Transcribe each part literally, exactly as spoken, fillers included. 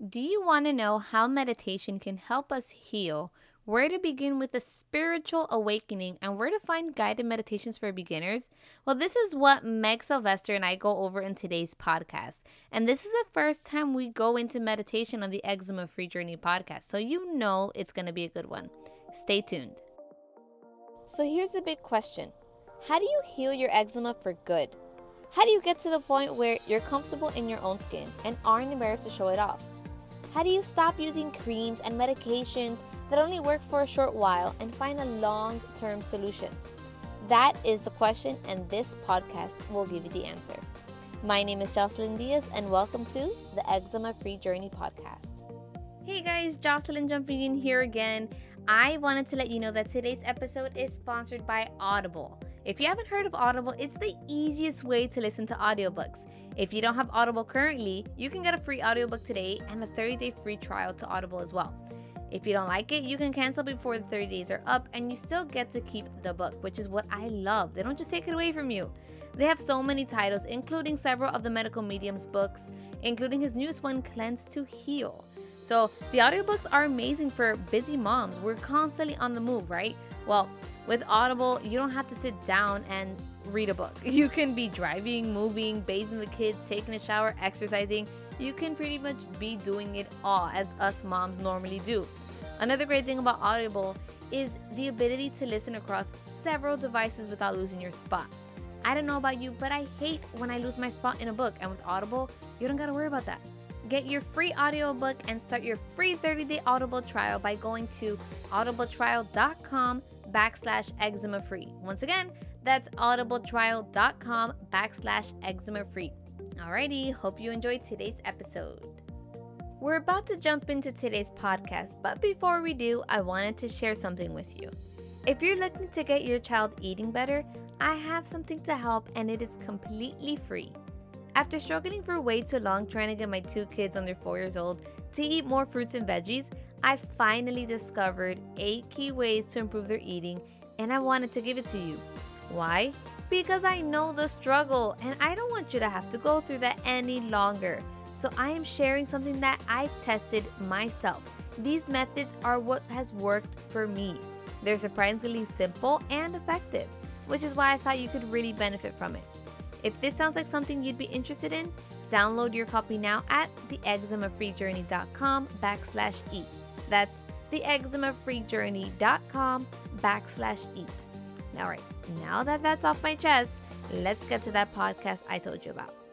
Do you want to know how meditation can help us heal, where to begin with a spiritual awakening, and where to find guided meditations for beginners? Well, this is what Meg Sylvester and I go over in today's podcast. And this is the first time we go into meditation on the Eczema Free Journey podcast, so you know it's going to be a good one. Stay tuned. So here's the big question. How do you heal your eczema for good? How do you get to the point where you're comfortable in your own skin and aren't embarrassed to show it off? How do you stop using creams and medications that only work for a short while and find a long-term solution? That is the question, and this podcast will give you the answer. My name is Jocelyn Diaz, and welcome to the Eczema Free Journey podcast. Hey guys, Jocelyn jumping in here again. I wanted to let you know that today's episode is sponsored by Audible. If you haven't heard of Audible, it's the easiest way to listen to audiobooks. If you don't have Audible currently, you can get a free audiobook today and a thirty-day free trial to Audible as well. If you don't like it, you can cancel before the thirty days are up and you still get to keep the book, which is what I love. They don't just take it away from you. They have so many titles, including several of the medical medium's books, including his newest one, Cleanse to Heal. So the audiobooks are amazing for busy moms. We're constantly on the move, right? Well, with Audible, you don't have to sit down and read a book. You can be driving, moving, bathing the kids, taking a shower, exercising. You can pretty much be doing it all as us moms normally do. Another great thing about Audible is the ability to listen across several devices without losing your spot. I don't know about you, but I hate when I lose my spot in a book. And with Audible, you don't got to worry about that. Get your free audiobook and start your free thirty-day Audible trial by going to audibletrial.com backslash eczema free. Once again, that's audibletrial.com backslash eczema free. Alrighty, hope you enjoyed today's episode. We're about to jump into today's podcast, but before we do, I wanted to share something with you. If you're looking to get your child eating better, I have something to help, and it is completely free. After struggling for way too long trying to get my two kids under four years old to eat more fruits and veggies, I finally discovered eight key ways to improve their eating, and I wanted to give it to you. Why? Because I know the struggle, and I don't want you to have to go through that any longer. So I am sharing something that I've tested myself. These methods are what has worked for me. They're surprisingly simple and effective, which is why I thought you could really benefit from it. If this sounds like something you'd be interested in, download your copy now at theeczemafreejourney.com backslash eat. That's theeczemafreejourney.com backslash eat. All right, now that that's off my chest, let's get to that podcast I told you about.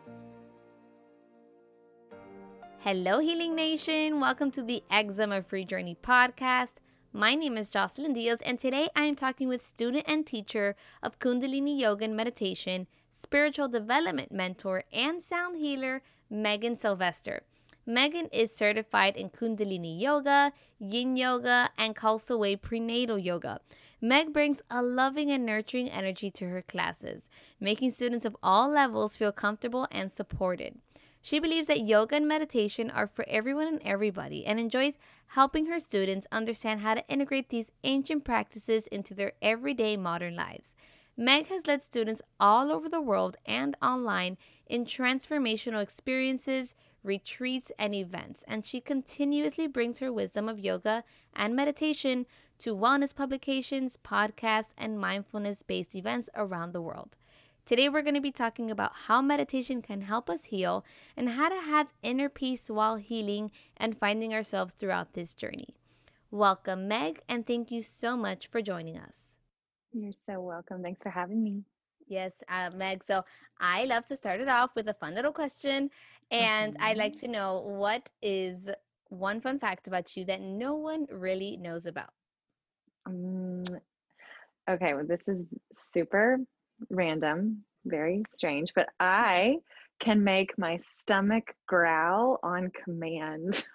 Hello, Healing Nation. Welcome to the Eczema Free Journey podcast. My name is Jocelyn Diaz, and today I am talking with student and teacher of Kundalini Yoga and Meditation, spiritual development mentor, and sound healer, Megan Sylvester. Megan is certified in Kundalini Yoga, Yin Yoga, and Khalsa Way Prenatal Yoga. Meg brings a loving and nurturing energy to her classes, making students of all levels feel comfortable and supported. She believes that yoga and meditation are for everyone and everybody and enjoys helping her students understand how to integrate these ancient practices into their everyday modern lives. Meg has led students all over the world and online in transformational experiences, retreats, and events, and she continuously brings her wisdom of yoga and meditation to wellness publications, podcasts, and mindfulness-based events around the world. Today, we're going to be talking about how meditation can help us heal and how to have inner peace while healing and finding ourselves throughout this journey. Welcome, Meg, and thank you so much for joining us. You're so welcome. Thanks for having me. Yes, uh, Meg. So I love to start it off with a fun little question, and I'd like to know, what is one fun fact about you that no one really knows about? Um, okay, well, this is super random, very strange, but I can make my stomach growl on command.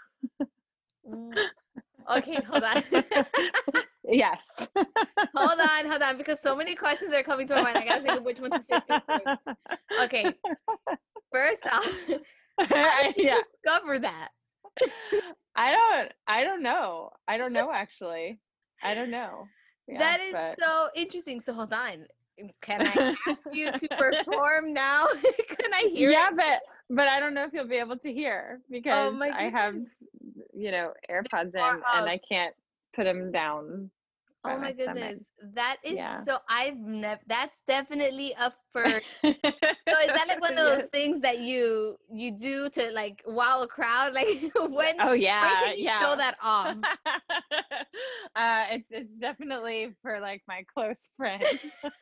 Okay, hold on. Yes. Hold on, hold on, because so many questions are coming to my mind. I gotta think of which one to say first. Okay, first off, how did you Yeah. discover that? I don't, I don't know. I don't know, actually. I don't know. Yeah, that is but... so interesting. So hold on. Can I ask you to perform now? Can I hear yeah, it? but but I don't know if you'll be able to hear Oh because my I have, goodness. you know, AirPods Far in and up. I can't put them down by Oh my my stomach. goodness. That is Yeah. so I've never that's definitely a first. So is that like one of those Yes. things that you you do to like wow a crowd? Like when Oh when yeah, can you show yeah. that off? uh, it's it's definitely for like my close friends.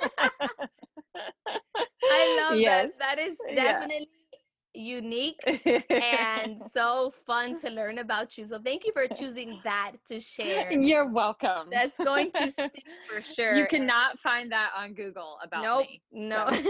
I love that. Yes. That is Yeah. definitely unique and so fun to learn about you. So thank you for choosing that to share. You're welcome. That's going to stick for You sure. And cannot find that on Google about nope, me. no. So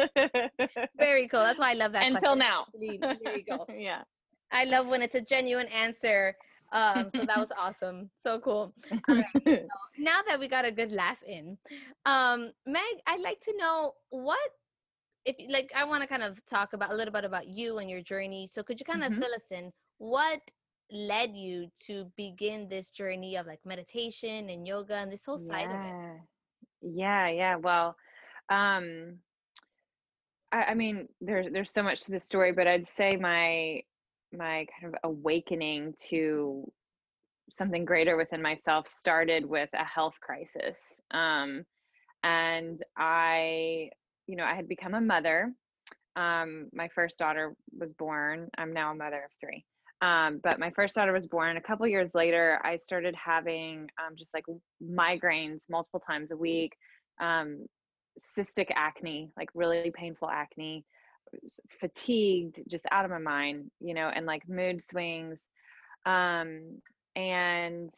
Very cool. That's why I love that until question. now. Actually, there you go. Yeah. I love when it's a genuine answer. Um, so that was awesome. So cool. All right. So now that we got a good laugh in, um, Meg, I'd like to know what if like I want to kind of talk about a little bit about you and your journey. So could you kind of Mhm. fill us in what led you to begin this journey of like meditation and yoga and this whole side of it? Yeah. Yeah, yeah. Well, um, I, I mean, there's there's so much to the story, but I'd say my my kind of awakening to something greater within myself started with a health crisis. Um, and I, you know, I had become a mother. Um, my first daughter was born. I'm now a mother of three. Um, but my first daughter was born. A couple years later, I started having um, just like migraines multiple times a week, um, cystic acne, like really painful acne, fatigued, just out of my mind, you know, and like mood swings. Um, and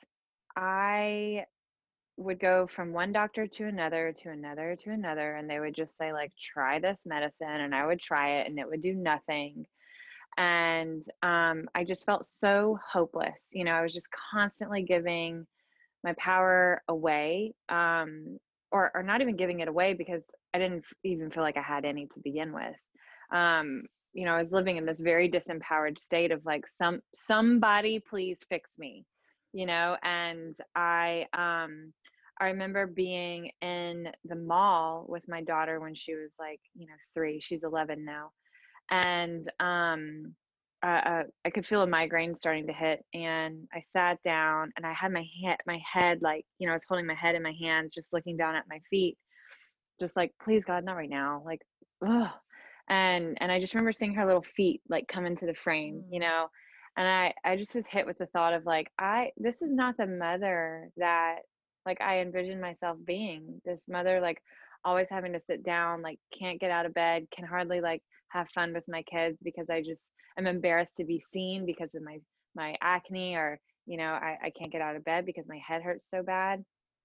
I would go from one doctor to another to another to another, and they would just say like, try this medicine, and I would try it and it would do nothing. And um, I just felt so hopeless. You know, I was just constantly giving my power away, um, or, or not even giving it away because I didn't even feel like I had any to begin with. Um, you know, I was living in this very disempowered state of like, some somebody please fix me, you know. And I um I remember being in the mall with my daughter when she was like, you know, three. She's eleven now. And um uh, uh, I could feel a migraine starting to hit, and I sat down and I had my head, my head, like, you know, I was holding my head in my hands, just looking down at my feet, just like, please God, not right now. Like, ugh. And and I just remember seeing her little feet like come into the frame, you Mm. know, and I I just was hit with the thought of like, I this is not the mother that like I envisioned myself being. This mother like always having to sit down, like can't get out of bed, can hardly like have fun with my kids because I just am embarrassed to be seen because of my my acne, or you know, I, I can't get out of bed because my head hurts so bad.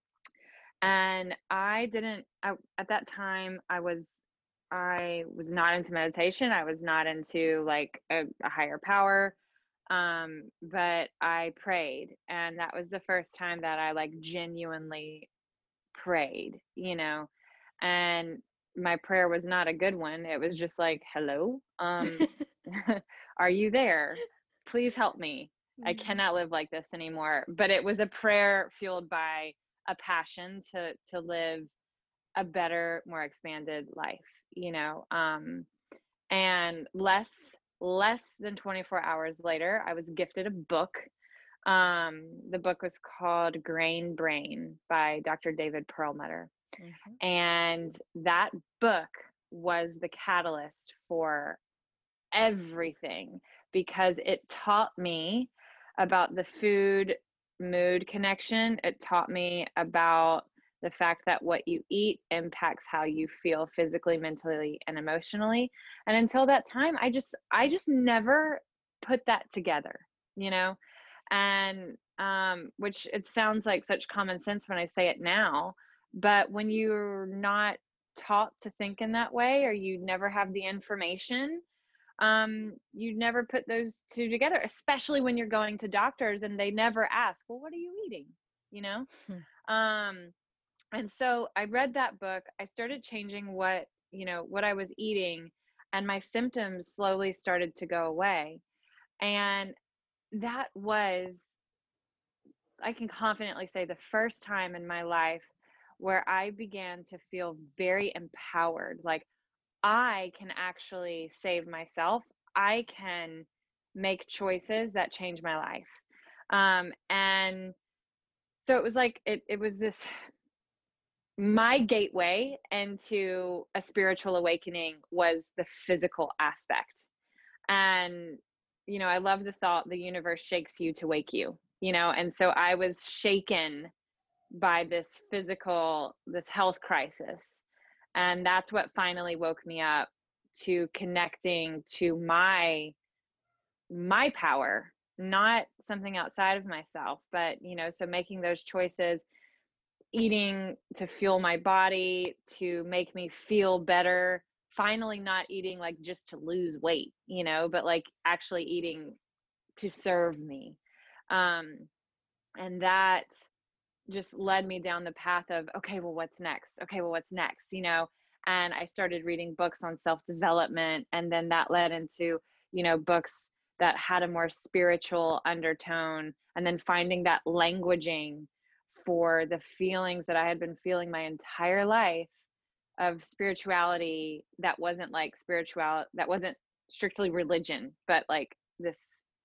And I didn't I, at that time I was I was not into meditation. I was not into like a, a higher power. Um, but I prayed, and that was the first time that I like genuinely prayed, you know. And my prayer was not a good one. It was just like, "Hello, um, are you there? Please help me. I Mm. cannot live like this anymore." But it was a prayer fueled by a passion to to live a better, more expanded life, you know. Um, and less less than twenty-four hours later, I was gifted a book. Um, the book was called Grain Brain by Doctor David Perlmutter. Mhm. And that book was the catalyst for everything because it taught me about the food mood connection. It taught me about the fact that what you eat impacts how you feel physically, mentally, and emotionally. And until that time, I just I just never put that together, you know? And um which it sounds like such common sense when I say it now, but when you're not taught to think in that way, or you never have the information, um, you never put those two together, especially when you're going to doctors and they never ask, well, what are you eating? You know? Um, and so I read that book. I started changing what, you know, what I was eating, and my symptoms slowly started to go away. And that was, I can confidently say, the first time in my life where I began to feel very empowered. Like, I can actually save myself. I can make choices that change my life. Um, and so it was like it it was this my gateway into a spiritual awakening was the physical aspect. And, you know, I love the thought the universe shakes you to wake you, you know, and so I was shaken by this physical, this health crisis. And that's what finally woke me up to connecting to my my power, not something outside of myself, but you know, so making those choices, eating to fuel my body, to make me feel better, finally not eating like just to lose weight, you know, but like actually eating to serve me. Um, and that just led me down the path of, okay, well, what's next? Okay, well, what's next? You know, and I started reading books on self development. And then that led into, you know, books that had a more spiritual undertone. And then finding that languaging for the feelings that I had been feeling my entire life of spirituality that wasn't like spiritual, that wasn't strictly religion, but like this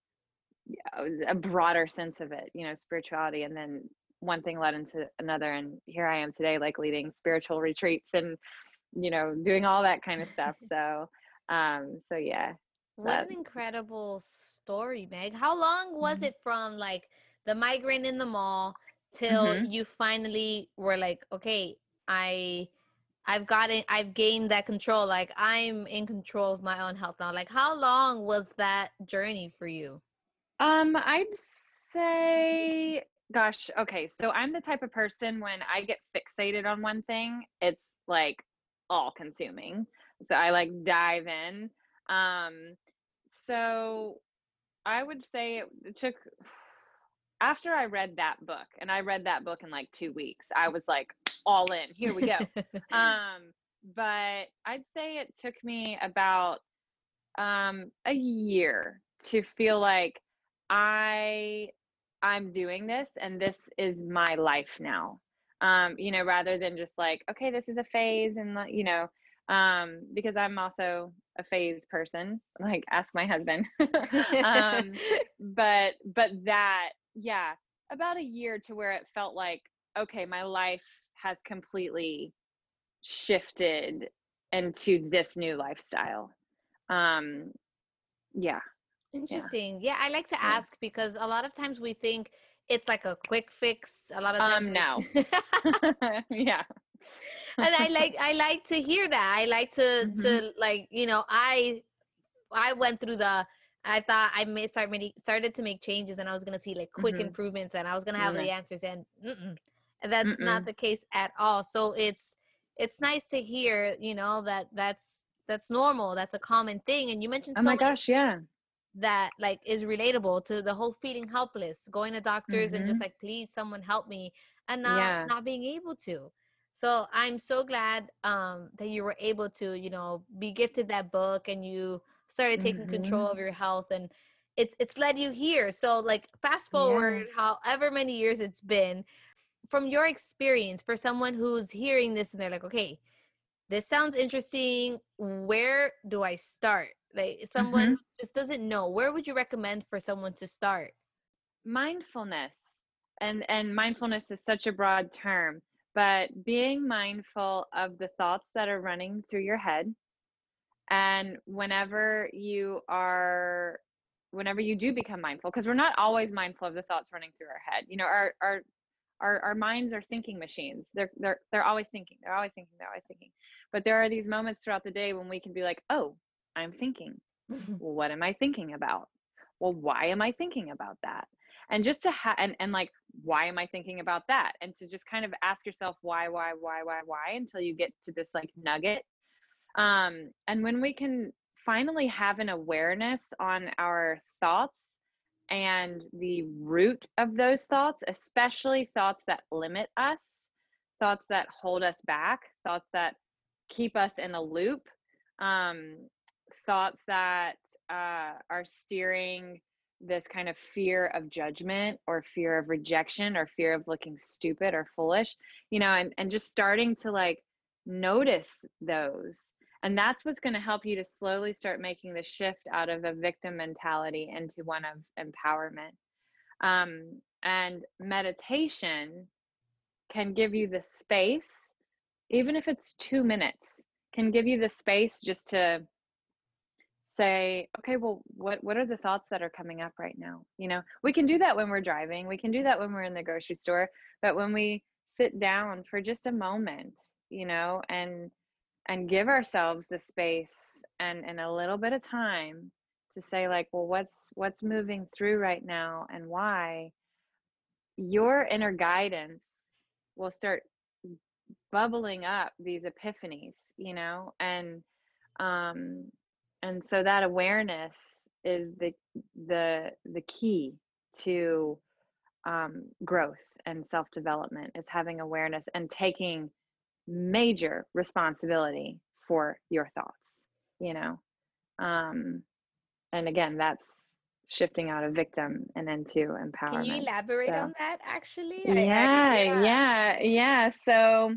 a broader sense of it, you know, spirituality. And then one thing led into another. And here I am today, like leading spiritual retreats and, you know, doing all that kind of stuff. So, um, so yeah, What that. an incredible story, Meg. How long was it from like the migraine in the mall till Mm-hmm. you finally were like, okay, I I've gotten I've gained that control. Like I'm in control of my own health now. Like how long was that journey for you? Um, I'd say, gosh, okay. So I'm the type of person when I get fixated on one thing, it's like all consuming. So I like dive in. Um, so I would say it, it took after I read that book, and I read that book in like two weeks, I was like, all in, here we go. Um, but I'd say it took me about um, a year to feel like I I'm doing this and this is my life now. Um, you know, rather than just like, okay, this is a phase and like, you know, um, because I'm also a phase person, like ask my husband. um, but but that, yeah, about a year to where it felt like, okay, my life has completely shifted into this new lifestyle. Um, yeah, yeah, Interesting. Yeah, I like to yeah. ask because a lot of times we think it's like a quick fix. A lot of times Um, we no. Yeah. and I like I like to hear that. I like to Mhm, to like, you know, I I went through the I thought I may start many started to make changes and I was gonna see like quick mhm. improvements and I was gonna have No. the answers and mm-mm, and that's not Mm-mm. the case at all. So it's it's nice to hear, you know, that that's that's normal. That's a common thing. And you mentioned Oh so my many gosh, yeah. that like is relatable to the whole feeling helpless, going to doctors and just Mhm. like please someone help me and not Yeah. not being able to. So I'm so glad um that you were able to, you know, be gifted that book and you started taking control Mhm. of your health and it's it's led you here. So like fast Yeah. forward however many years it's been from your experience for someone who's hearing this and they're like, okay, this sounds interesting. Where do I start? Like someone who Mhm. just doesn't know, where would you recommend for someone to start? Mindfulness. And and mindfulness is such a broad term, but being mindful of the thoughts that are running through your head. And whenever you are whenever you do become mindful, because we're not always mindful of the thoughts running through our head. You know, our our our our minds are thinking machines. They're they're they're always thinking. They're always thinking. They're always thinking. But there are these moments throughout the day when we can be like, "Oh, I'm thinking. Well, what am I thinking about? Well, why am I thinking about that?" And just to have and and like, why am I thinking about that? And to just kind of ask yourself why, why, why, why, why until you get to this like nugget. Um, and when we can finally have an awareness on our thoughts and the root of those thoughts, especially thoughts that limit us, thoughts that hold us back, thoughts that keep us in a loop, um, thoughts that uh, are steering this kind of fear of judgment or fear of rejection or fear of looking stupid or foolish, you know, and, and just starting to like notice those And that's what's going to help you to slowly start making the shift out of a victim mentality into one of empowerment. Um, and meditation can give you the space, even if it's two minutes, can give you the space just to say, okay, well, what what are the thoughts that are coming up right now? You know, we can do that when we're driving, we can do that when we're in the grocery store, but when we sit down for just a moment, you know, and and give ourselves the space and and a little bit of time to say like, well, what's what's moving through right now and why, your inner guidance will start bubbling up these epiphanies, you know, and um and so that awareness is the the the key to um growth and self-development, is having awareness and taking major responsibility for your thoughts, you know. um and again, that's shifting out of victim and into Can you empowerment. elaborate So on that actually? I, I yeah, yeah. yeah, yeah. So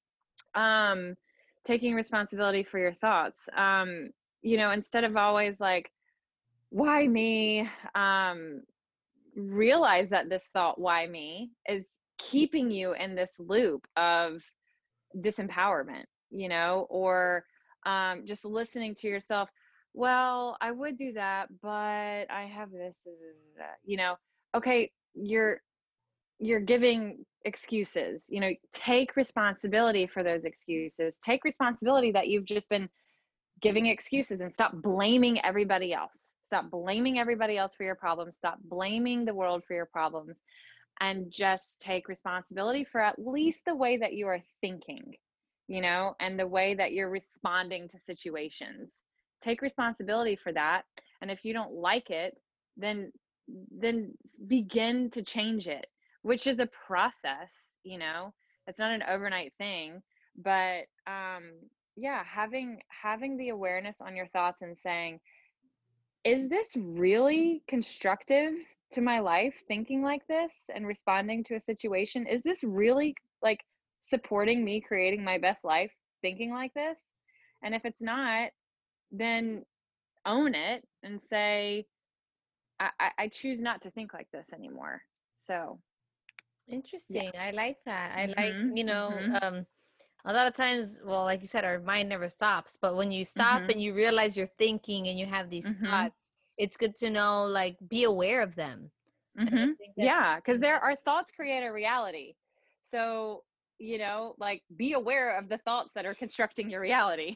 um taking responsibility for your thoughts, um you know, instead of always like, why me, um realize that this thought, why me, is keeping you in this loop of disempowerment, you know, or um just listening to yourself, well, I would do that, but I have this, uh, you know. Okay, you're you're giving excuses, you know. Take responsibility for those excuses, take responsibility that you've just been giving excuses, and stop blaming everybody else. Stop blaming everybody else for your problems. Stop blaming the world for your problems, and just take responsibility for at least the way that you are thinking, you know, and the way that you're responding to situations. Take responsibility for that. And if you don't like it, then then begin to change it, which is a process, you know. It's not an overnight thing, but um yeah, having having the awareness on your thoughts and saying, is this really constructive to my life, thinking like this and responding to a situation? Is this really like supporting me creating my best life, thinking like this? And if it's not, then own it and say, I, I, I choose not to think like this anymore. So yeah. Interesting. I like that. I like, Mhm. you know, Mhm. um, a lot of times, well, like you said, our mind never stops. But when you stop Mhm. and you realize you're thinking and you have these Mhm. thoughts, it's good to know, like, be aware of them. And I Mhm. think that's Yeah, because something there that, our thoughts create a reality. So, you know, like, be aware of the thoughts that are constructing your reality.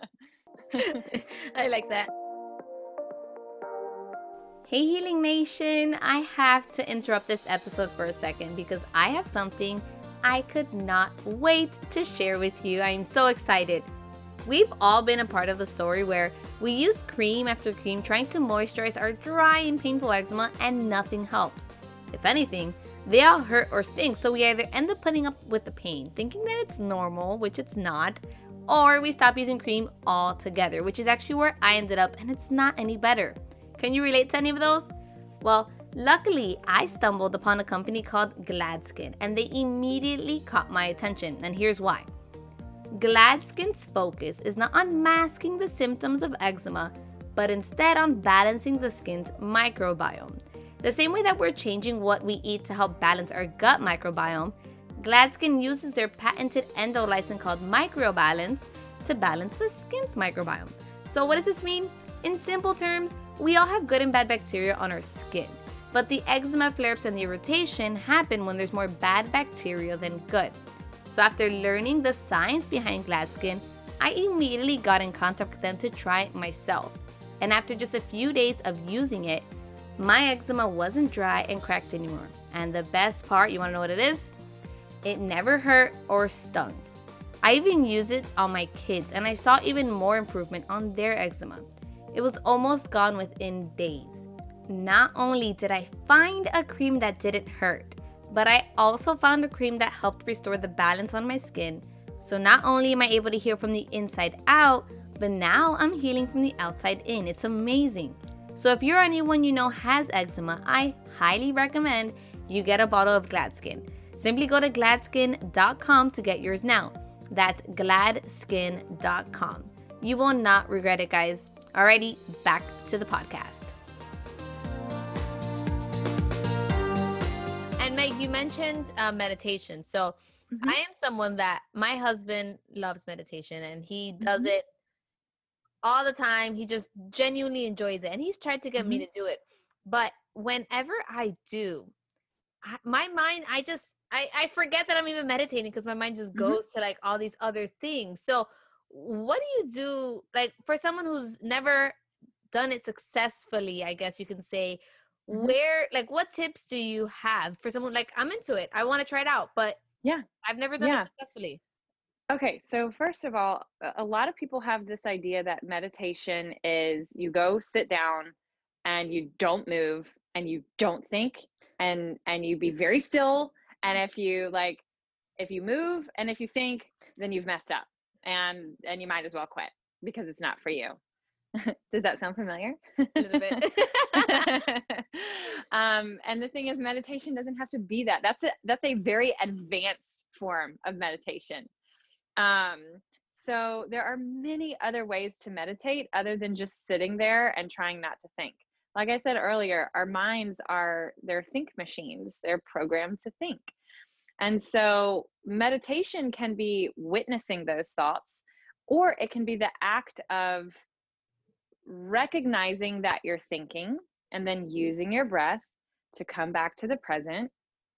I like that. Hey, Healing Nation, I have to interrupt this episode for a second because I have something I could not wait to share with you. I'm so excited. We've all been a part of the story where we use cream after cream trying to moisturize our dry and painful eczema and nothing helps. If anything, they all hurt or sting, so we either end up putting up with the pain, thinking that it's normal, which it's not, or we stop using cream altogether, which is actually where I ended up, and it's not any better. Can you relate to any of those? Well, luckily, I stumbled upon a company called GladSkin, and they immediately caught my attention, and here's why. GladSkin's focus is not on masking the symptoms of eczema, but instead on balancing the skin's microbiome. The same way that we're changing what we eat to help balance our gut microbiome, GladSkin uses their patented endolysin called MicroBalance to balance the skin's microbiome. So what does this mean? In simple terms, we all have good and bad bacteria on our skin, but the eczema flare-ups and the irritation happen when there's more bad bacteria than good. So after learning the science behind GladSkin, I immediately got in contact with them to try it myself. And after just a few days of using it, my eczema wasn't dry and cracked anymore. And the best part, you wanna know what it is? It never hurt or stung. I even used it on my kids and I saw even more improvement on their eczema. It was almost gone within days. Not only did I find a cream that didn't hurt, but I also found a cream that helped restore the balance on my skin. So not only am I able to heal from the inside out, but now I'm healing from the outside in. It's amazing. So if you're anyone you know has eczema, I highly recommend you get a bottle of GladSkin. Simply go to gladskin dot com to get yours now. That's gladskin dot com. You will not regret it, guys. Alrighty, back to the podcast. And Meg, you mentioned uh, meditation. So Mm-hmm. I am someone that my husband loves meditation, and he does Mm-hmm. it all the time. He just genuinely enjoys it, and he's tried to get Mm-hmm. me to do it. But whenever I do, I, my mind, I just, I, I forget that I'm even meditating because my mind just Mm-hmm. goes to like all these other things. So what do you do, like for someone who's never done it successfully, I guess you can say, Mm-hmm. where, like, what tips do you have for someone like, I'm into it, I want to try it out, but Yeah. I've never done it Yeah. successfully? Okay, so first of all, a a lot of people have this idea that meditation is you go sit down and you don't move and you don't think and and you be very still, and if you like if you move and if you think, then you've messed up and and you might as well quit because it's not for you. Does that sound familiar? A little bit. um, and the thing is, meditation doesn't have to be that. That's a that's a very advanced form of meditation. Um, so there are many other ways to meditate other than just sitting there and trying not to think. Like I said earlier, our minds are they're think machines. They're programmed to think. And so meditation can be witnessing those thoughts, or it can be the act of recognizing that you're thinking and then using your breath to come back to the present.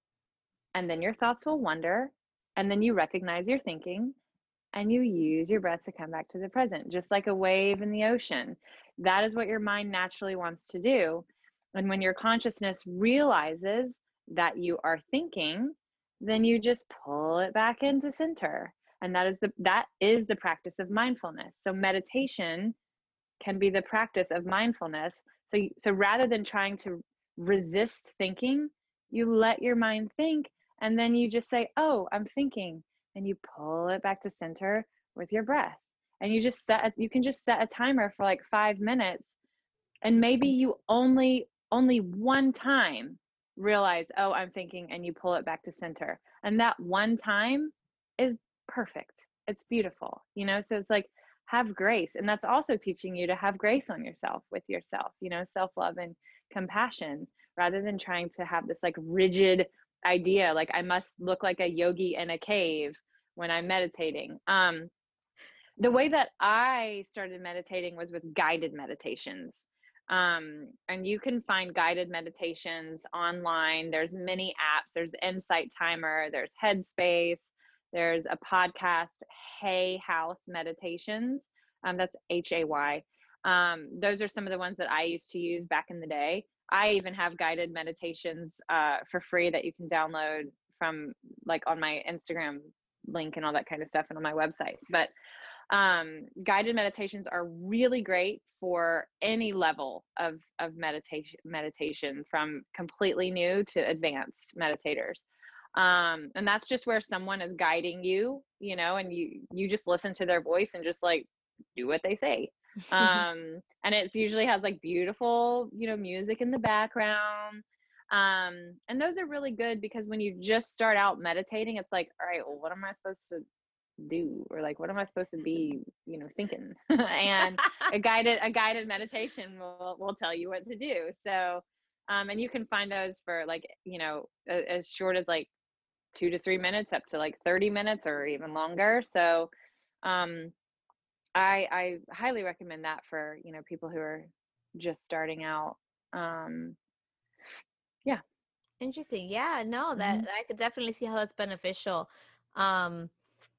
And then your thoughts will wander, and then you recognize your thinking and you use your breath to come back to the present, just like a wave in the ocean. That is what your mind naturally wants to do. And when your consciousness realizes that you are thinking, then you just pull it back into center. And that is the that is the practice of mindfulness. So meditation can be the practice of mindfulness. So so rather than trying to resist thinking, you let your mind think and then you just say, "Oh, I'm thinking." And you pull it back to center with your breath. And you just set you can just set a timer for like five minutes, and maybe you only only one time realize, "Oh, I'm thinking," and you pull it back to center. And that one time is perfect. It's beautiful, you know? So it's like have grace. And that's also teaching you to have grace on yourself with yourself, you know, self-love and compassion rather than trying to have this like rigid idea like I must look like a yogi in a cave when I'm meditating. Um the way that I started meditating was with guided meditations. Um, and you can find guided meditations online. There's many apps. There's Insight Timer. There's Headspace. There's a podcast, Hay House Meditations. Um, that's H A Y. Um, those are some of the ones that I used to use back in the day. I even have guided meditations uh, for free that you can download from like on my Instagram link and all that kind of stuff and on my website. But um, guided meditations are really great for any level of of meditation meditation from completely new to advanced meditators. Um, and that's just where someone is guiding you, you know, and you you just listen to their voice and just like do what they say. Um, and it usually has like beautiful, you know, music in the background. Um, and those are really good because when you just start out meditating, it's like, all right, well, what am I supposed to do, or like what am I supposed to be, you know, thinking? And a guided a guided meditation will will tell you what to do. So um and you can find those for like, you know, a, as short as like two to three minutes up to like thirty minutes or even longer. So um i i highly recommend that for, you know, people who are just starting out. um yeah. Interesting. Yeah, no, that Hmm. I could definitely see how that's beneficial. Um,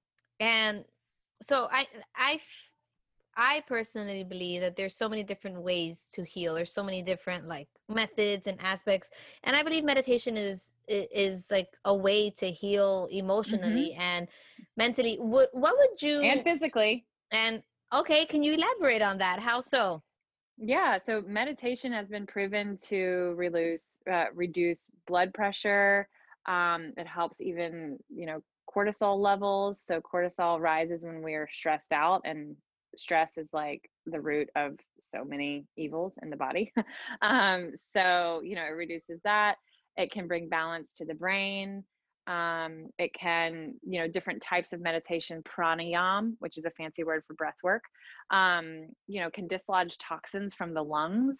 and so I, I, f- I personally believe that there's so many different ways to heal. There's so many different like methods and aspects, and I believe meditation is i- is like a way to heal Hmm. emotionally and mentally. What what would And you physically. and okay? Can you elaborate on that? How so? Yeah, so meditation has been proven to reduce uh, reduce blood pressure. Um, it helps even, you know, cortisol levels. So cortisol rises when we are stressed out, and stress is like the root of so many evils in the body. um, so, you know, it reduces that. It can bring balance to the brain. Um, it can, you know, different types of meditation, pranayam, which is a fancy word for breath work, um, you know, can dislodge toxins from the lungs.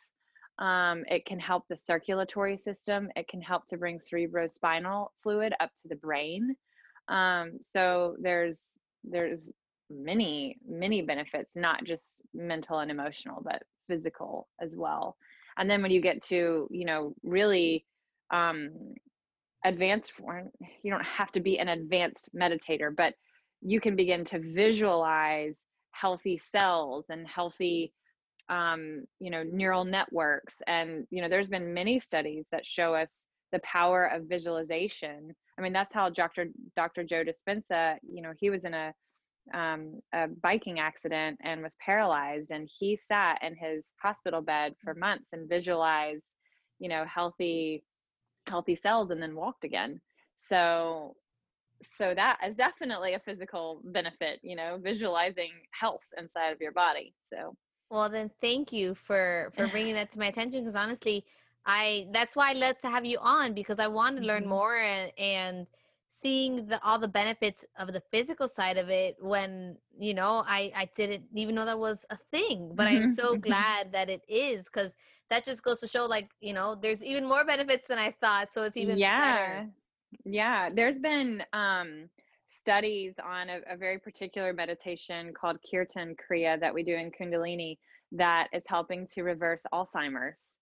Um, it can help the circulatory system. It can help to bring cerebrospinal fluid up to the brain. Um, so there's there's many many benefits, not just mental and emotional, but physical as well. And then when you get to, you know, really um, advanced form, you don't have to be an advanced meditator, but you can begin to visualize healthy cells and healthy um, you know, neural networks. And, you know, there's been many studies that show us the power of visualization. I mean, that's how Doctor Doctor Joe Dispenza, you know, he was in a um, a biking accident and was paralyzed, and he sat in his hospital bed for months and visualized, you know, healthy healthy cells and then walked again. So so that is definitely a physical benefit, you know, visualizing health inside of your body. So Well, then thank you for for bringing that to my attention because honestly, I that's why I love to have you on because I want to learn mhm. more and, and seeing the all the benefits of the physical side of it when, you know, I I didn't even know that was a thing, but I'm Mhm, so mhm. glad that it is cuz that just goes to show like, you know, there's even more benefits than I thought, so it's even better. Yeah. Yeah, there's been um, studies on a, a very particular meditation called Kirtan Kriya that we do in Kundalini that is helping to reverse Alzheimer's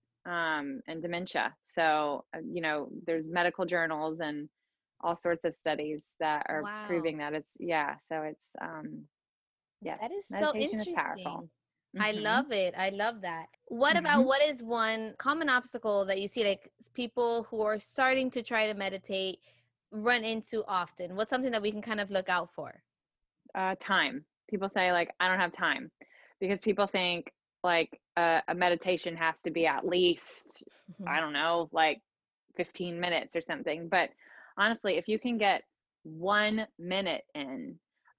um, and dementia. So, uh, you know, there's medical journals and all sorts of studies that are Wow. proving that it's, yeah, so it's, um, yeah, That is so meditation is powerful. interesting. I Hmm. love it. I love that. What about Hmm. what is one common obstacle that you see like s- people who are starting to try to meditate run into often? What's something that we can kind of look out for? Uh, time. People say, like, I don't have time because people think like a, a meditation has to be at least, I don't know, like fifteen minutes or something. But honestly, if you can get one minute in,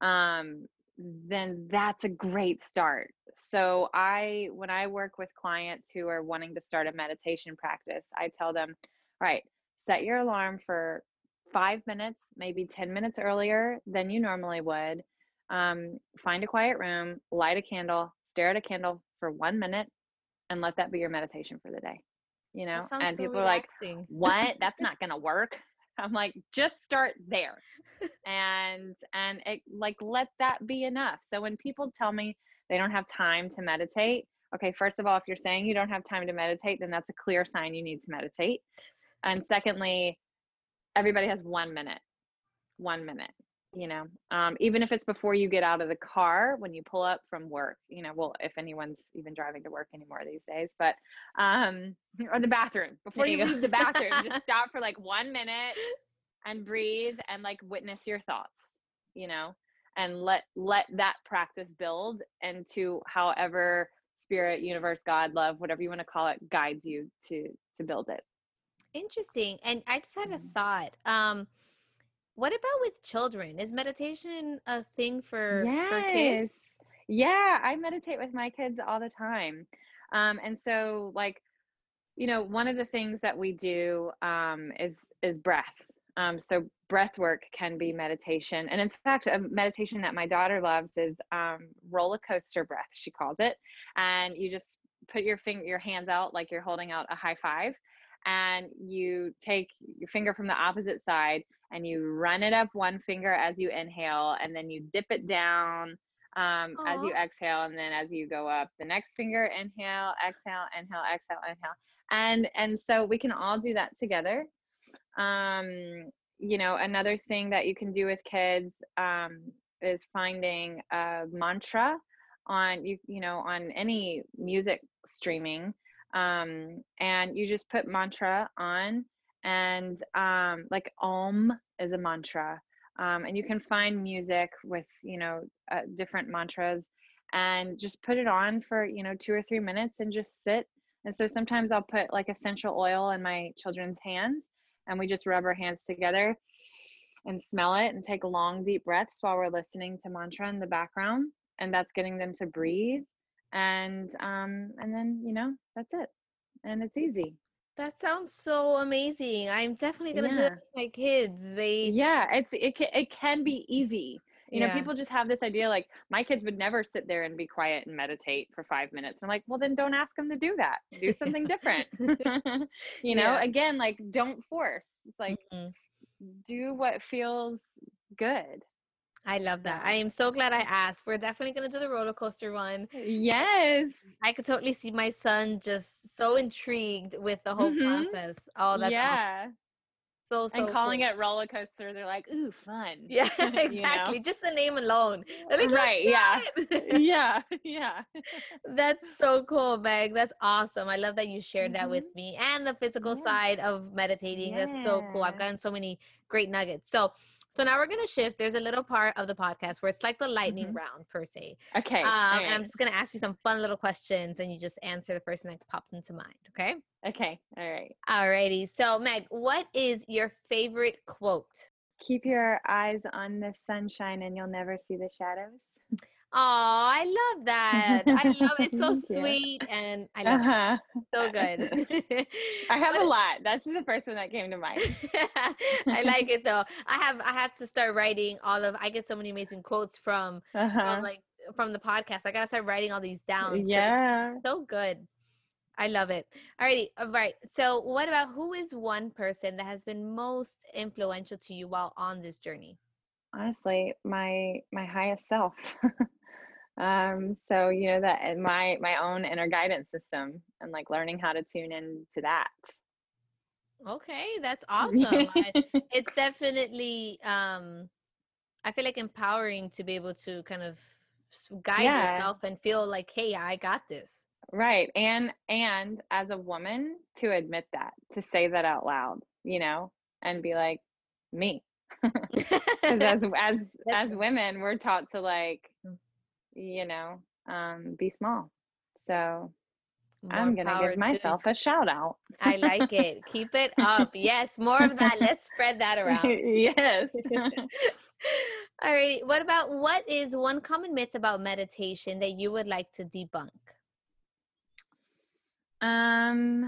um, then that's a great start. So I, when I work with clients who are wanting to start a meditation practice, I tell them, all right, set your alarm for five minutes, maybe ten minutes earlier than you normally would. Um, find a quiet room, light a candle, stare at a candle for one minute, and let that be your meditation for the day. You That know, sounds and so people are like, relaxing. "What? That's not going to work." I'm like, "Just start there." And and it, like, let that be enough. So when people tell me they don't have time to meditate, okay, first of all, if you're saying you don't have time to meditate, then that's a clear sign you need to meditate. And secondly, everybody has one minute one minute, you know, um, even if it's before you get out of the car when you pull up from work, you know, well, if anyone's even driving to work anymore these days, but um, or the bathroom, before There you you leave the bathroom, go. just stop for like one minute and breathe and like witness your thoughts, you know, and let let that practice build into however spirit, universe, God, love, whatever you want to call it, guides you to to build it. Interesting. And I just had a Mhm. thought. Um, what about with children? Is meditation a thing for for Yes. kids? Yeah, I meditate with my kids all the time. Um, and so like, you know, one of the things that we do um, is is breath. Um, so breath work can be meditation. And in fact, a meditation that my daughter loves is um, roller coaster breath, she calls it. And you just put your finger your hands out like you're holding out a high five, and you take your finger from the opposite side and you run it up one finger as you inhale, and then you dip it down um, as Aw. you exhale, and then as you go up the next finger, inhale, exhale, inhale, exhale, inhale. And and so we can all do that together. um you know, another thing that you can do with kids um is finding a mantra on you you know, on any music streaming, um and you just put mantra on, and um like om is a mantra. Um and you can find music with, you know, uh, different mantras, and just put it on for, you know, two or three minutes and just sit. And so sometimes I'll put like essential oil in my children's hands, and we just rub our hands together and smell it and take long deep breaths while we're listening to mantra in the background. And that's getting them to breathe. And um and then, you know, that's it. And it's easy. That sounds so amazing. I'm definitely gonna do it Yeah. with my kids. They, Yeah, it's it can it can be easy. You know, yeah. people just have this idea like my kids would never sit there and be quiet and meditate for five minutes. I'm like, well, then don't ask them to do that. Do something different. You know, Yeah. again, like don't force. It's like Mhm. do what feels good. I love that. I So, am so glad I asked. We're definitely gonna do the roller coaster one. And yes. I could totally see my son just so intrigued with the whole Mhm. process. Oh, that's awesome. Yeah. So, And so calling cool. it roller coaster, they're like, "Ooh, fun." Yeah, You know? exactly. Just the name alone. They're like, Right, yeah. let's do it. Yeah, yeah. That's so cool, Meg. That's awesome. I love that you shared that with Mhm. me and the physical Yeah. side of meditating. That's so cool. I've Yeah. gotten so many great nuggets. So, so now we're gonna shift. There's a little part of the podcast where it's like the lightning Mhm. round per se. Okay, Um, and I'm alright. just gonna ask you some fun little questions, and you just answer the first thing that pops into mind. Okay? Okay, alright. Alrighty. So, Meg, what is your favorite quote? Keep your eyes on the sunshine and you'll never see the shadows. Oh, I love that. I love it. It's so Thank you. sweet, and I love it. Uh-huh. So good. I have a What lot. That's just the first one that came to mind. I like it though. I have I have to start writing all of I get so many amazing quotes from from Uh-huh. like from the podcast. I gotta start writing all these down because it's Yeah. so good. I love it. Alrighty, all right. So what about who is one person that has been most influential to you while on this journey? Honestly, my my highest self. Um, so, you know, that and my my own inner guidance system and like learning how to tune in to that. Okay, that's awesome. I, it's definitely um I feel like empowering to be able to kind of s- guide Yeah, yourself and feel like, hey, I got this. right. And and as a woman to admit that, to say that out loud, you know, and be like, me. Because as as That's as women, we're taught to like, you know, um, be small. So more I'm gonna give power to myself a shout out. I like it. Keep it up. Yes, more of that. Let's spread that around. Yes. All right. What about what is one common myth about meditation that you would like to debunk? Um,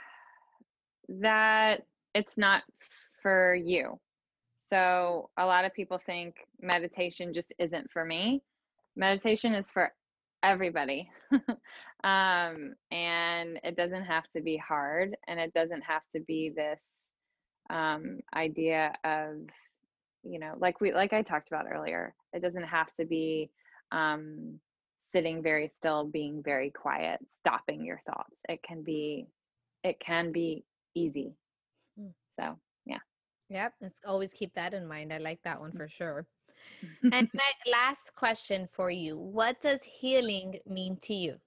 that it's not for you. So a lot of people think meditation just isn't for me. Meditation is for everybody. Um, and it doesn't have to be hard and it doesn't have to be this um, idea of, you know, like we like I talked about earlier, it doesn't have to be um, sitting very still, being very quiet, stopping your thoughts. It can be it can be easy. Hmm. So, yeah. Yep. Let's always keep that in mind. I like that one for sure. And Meg, last question for you. What does healing mean to you?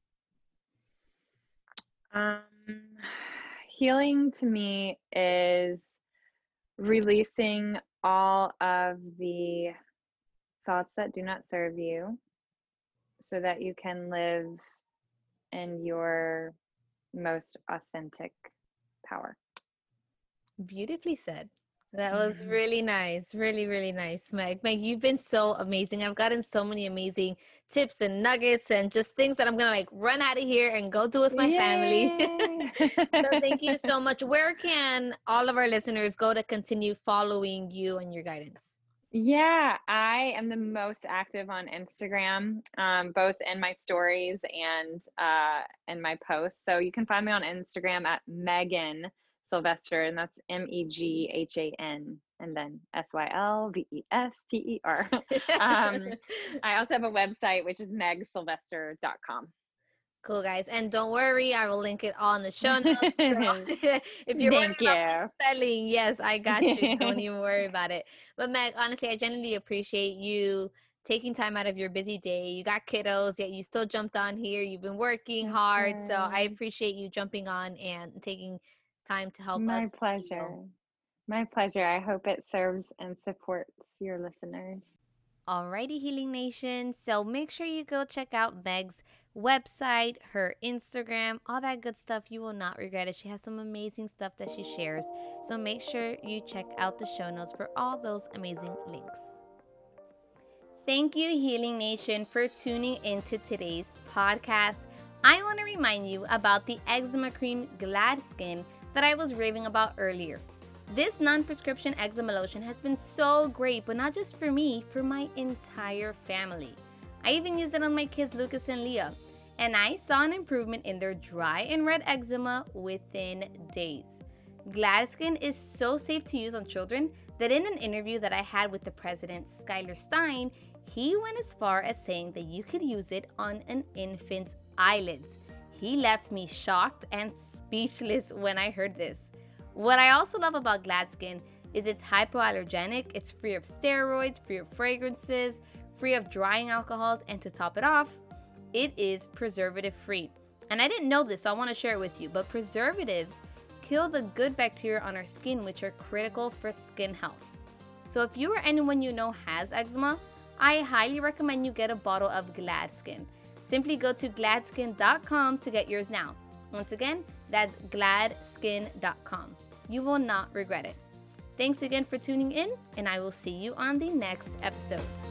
Um, healing to me is releasing all of the thoughts that do not serve you so that you can live in your most authentic power. Beautifully said. That was really nice. Really, really nice, Meg. Meg, you've been so amazing. I've gotten so many amazing tips and nuggets and just things that I'm gonna like run out of here and go do with my family. Yay! So thank you so much. Where can all of our listeners go to continue following you and your guidance? Yeah, I am the most active on Instagram, um, both in my stories and uh, in my posts. So you can find me on Instagram at Megan Sylvester, and that's M E G H A N, and then S Y L V E S T E R. Um, I also have a website, which is meg sylvester dot com. Cool, guys. And don't worry, I will link it all in the show notes. So if you're worried Thank about the you. spelling, yes, I got you. Don't even worry about it. But Meg, honestly, I genuinely appreciate you taking time out of your busy day. You got kiddos, yet you still jumped on here. You've been working Of hard. So I course. appreciate you jumping on and taking time to help My us heal. pleasure. My pleasure. I hope it serves and supports your listeners. Alrighty, Healing Nation. So make sure you go check out Meg's website, her Instagram, all that good stuff. You will not regret it. She has some amazing stuff that she shares. So make sure you check out the show notes for all those amazing links. Thank you, Healing Nation, for tuning into today's podcast. I want to remind you about the eczema cream Gladskin that I was raving about earlier. This non-prescription eczema lotion has been so great, but not just for me, for my entire family. I even used it on my kids Lucas and Leah, and I saw an improvement in their dry and red eczema within days. Gladskin is so safe to use on children that in an interview that I had with the president, Skylar Stein, he went as far as saying that you could use it on an infant's eyelids. He left me shocked and speechless when I heard this. What I also love about Gladskin is it's hypoallergenic, it's free of steroids, free of fragrances, free of drying alcohols, and to top it off, it is preservative free. And I didn't know this, so I want to share it with you, but preservatives kill the good bacteria on our skin, which are critical for skin health. So if you or anyone you know has eczema, I highly recommend you get a bottle of Gladskin. Simply go to gladskin dot com to get yours now. Once again, that's gladskin dot com. You will not regret it. Thanks again for tuning in, and I will see you on the next episode.